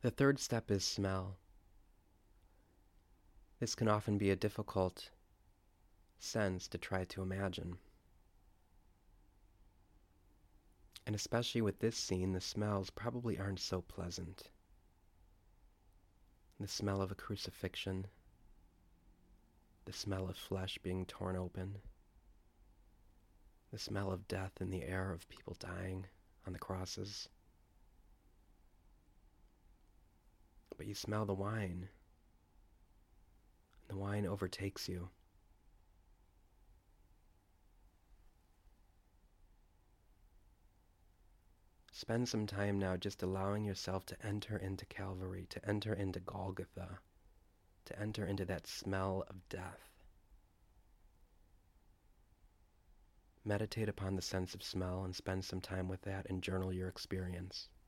The third step is smell. This can often be a difficult sense to try to imagine. And especially with this scene, the smells probably aren't so pleasant. The smell of a crucifixion, the smell of flesh being torn open, the smell of death in the air of people dying on the crosses. But you smell the wine, and the wine overtakes you. Spend some time now just allowing yourself to enter into Calvary, to enter into Golgotha, to enter into that smell of death. Meditate upon the sense of smell and spend some time with that and journal your experience.